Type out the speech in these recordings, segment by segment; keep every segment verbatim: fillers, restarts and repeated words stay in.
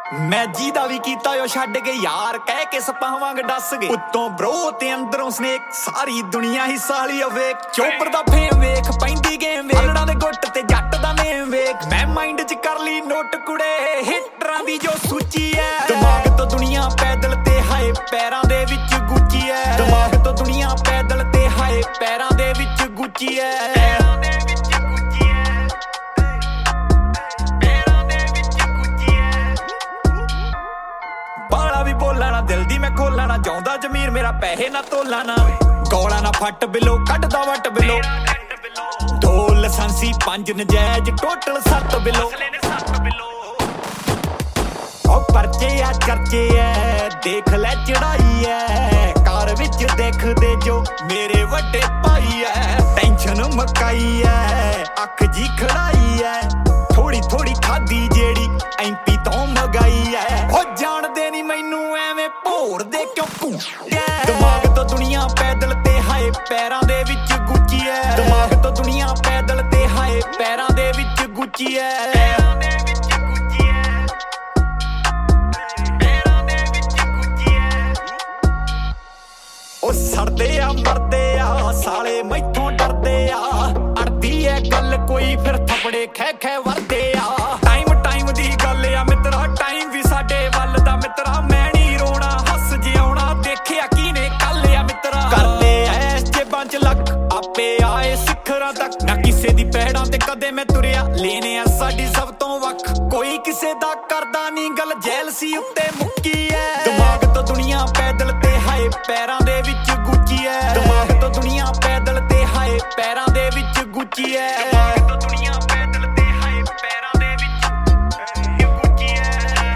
मैं जीदा भी कीता यो छड्ड के यार कह के सपां वांग डस गए उत्तों ब्रो ते अंदरों स्नेक सारी दुनिया ही साली अवेक चोपर दा फेम वेख पैंदी गेम वेख अलड़ा दे गुੱਟ ते जट दा नेम वेख मैं माइंड च कर ली नोट कुड़े हिटरां दी जो सूची है दिमाग तो दुनिया पैदल ते हाए पैरां दे विच गुच्ची है दिमाग तो दुनिया पैदल ते हाए पैरां दे विच गुच्ची है बोला ना दिल दी मैं खोला ना चाहता जमीर मेरा पैसे ना तोला ना गौला ना फट बिलो कटदा वट बिलो दो लाइसेंसी पंज नजायज टोटल सत्त बिलो ओ परचे आ चर्चे है देख ले चढ़ाई है कार विच देख दे जो मेरे वड्डे भाई है टेंशन मकाई है अख जी खड़ाई है थोड़ी थोड़ी खादी जेड़ी एमपी तो मगाई है ओ जानदे नी मैनू एवें भोर दे क्यों घूटिया दिमाग तो दुनिया पैदल ते हाए पैरां दे विच गुच्ची है दिमाग तो दुनिया पैदल ते हाए पैरां दे विच गुच्ची है ओ सड़दे आ मरदे आ साले मैथों डरदे आ अड़दी है गल कोई फिर थपड़े खै खै वरदे आ टाइम टाइम दी गल आ मित्रा टाइम भी साडे वल दा मित्रा मैं नी रोना हस जियाउणा देखिया कीने कल आ मित्रा करदे ऐ जेबां च लक आपे आए सिखरां तक ना किसे दी पैड़ां ते कदे मैं तुरिया लेने आ साडी सब तो वख कोई किसे दा करदा नी गल जैलसी उत्ते मुक्की है दिमाग तो दुनिया पैदल ते हाए पैरां दे विच गुच्ची है दिमाग तो दुनिया पैदल ते हाए पैरां दे विच गुच्ची है दिमाग तो दुनिया पैदल ते हाए पैरां दे विच गुच्ची है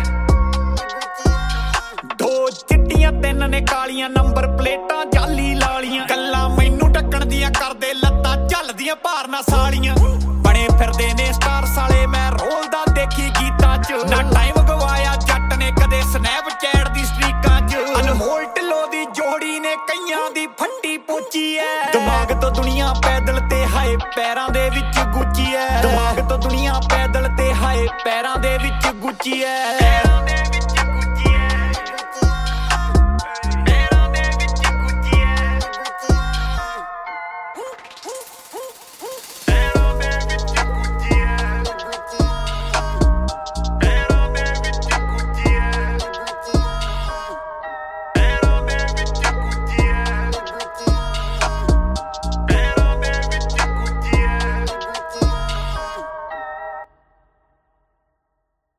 दो चिट्टियां तीन ने कालियां नंबर प्लेटां जाली लालियां गल्लां मैनू ढक्कण दियां करदे लत्तां झलदियां भारना सालियां बने फिरदे ने स्टार साले मैं रोलदा देखी गीतां च ना टाइम गवाया जट ने कदे स्नैपचैट दी स्ट्रीकां च अनमोल ढिल्लों दी जोड़ी ने कईयां दी फट्टी पोची है दिमाग तो दुनिया पैदल ते हाए पैरां दे विच गुच्ची है दिमाग तो दुनिया पैदल ते हाए पैरां दे विच गुच्ची है।